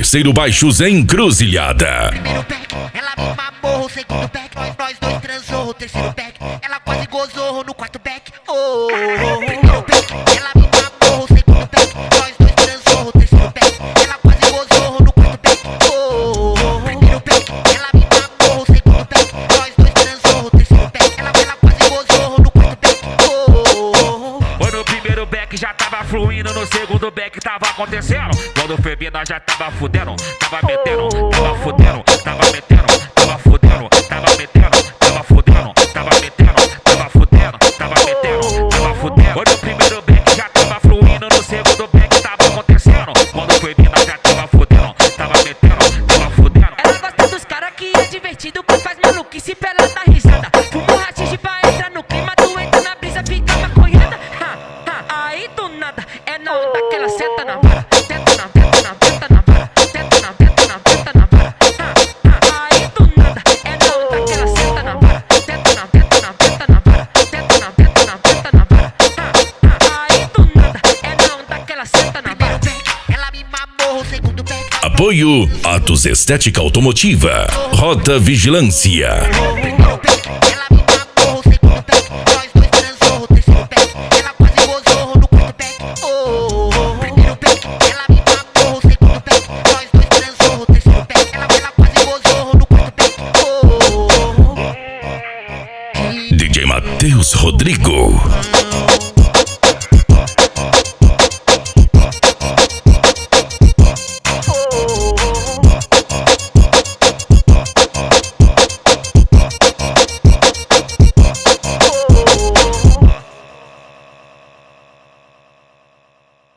terceiro Baixos Encruzilhada. Primeiro back, ela me mamou. O segundo back, nós dois transou. O terceiro back, ela quase gozou. No quarto back, oh. Primeiro back, ela me mamou. O segundo back, nós dois transou. O terceiro back, ela quase gozou. No quarto back, oh. Primeiro back, ela me mamou. O segundo back, nós dois transou. O terceiro back, ela quase gozou. No quarto back, oh. Foi no primeiro back, já tava fluindo. No segundo back, tava acontecendo. Quando foi vir, nós já tava fudendo. Tava metendo, tava fudendo. Tava metendo, tava fudendo. Tava metendo, tava fudendo. Tava metendo, tava fudendo. Tava metendo, tava fudendo. Foi no primeiro back, já tava fluindo. No segundo back, tava acontecendo. Quando foi vir, nós já tava fudendo. Tava metendo, tava fudendo. Ela gosta dos caras que é divertido, que faz maluquice pra ela dar risada. Fumo rachixe pra entrar no clima, tu entra na brisa, fica maconhada. Aí do nada, é na onda que ela senta na vara. Tenta na vara, tenta na vara. Aí do nada, é na onda que ela senta na vara. Tenta na vara, tenta na vara. Aí do nada, é na onda que ela senta na vara. Primeiro back, ela me mamou. O segundo back, Apoio Atos Estética Automotiva. Rota Vigilância. primeiro back,